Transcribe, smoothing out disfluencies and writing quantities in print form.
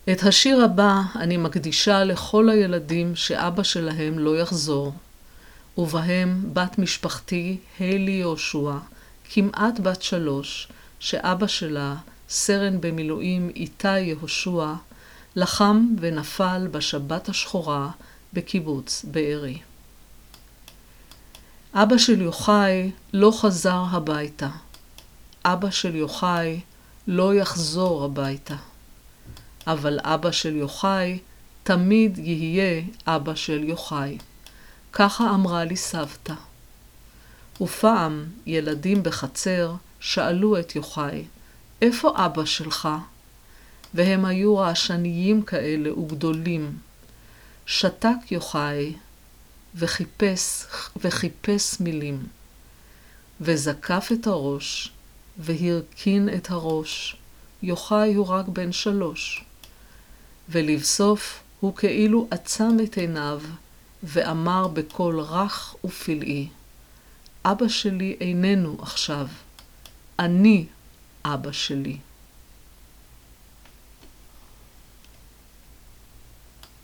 את השיר הבא אני מקדישה לכל הילדים שאבא שלהם לא יחזור, ובהם בת משפחתי היילי יהושע, כמעט בת 3, שאבא שלה, סרן במילואים איתי יהושע, לחם ונפל בשבת השחורה בקיבוץ בארי. אבא של יוחאי לא חזר הביתה. אבא של יוחאי לא יחזור הביתה. אבל אבא של יוחאי תמיד יהיה אבא של יוחאי. ככה אמרה לי סבתא. ופעם ילדים בחצר שאלו את יוחאי, איפה אבא שלך? והם היו רעשניים כאלה וגדולים. שתק יוחאי וחיפש מילים, וזקף את הראש והרכין את הראש. יוחאי הוא רק בן 3. ולבסוף הוא כאילו עצם את עיניו ואמר בקול רך ופלאי, אבא שלי איננו עכשיו, אני אבא שלי.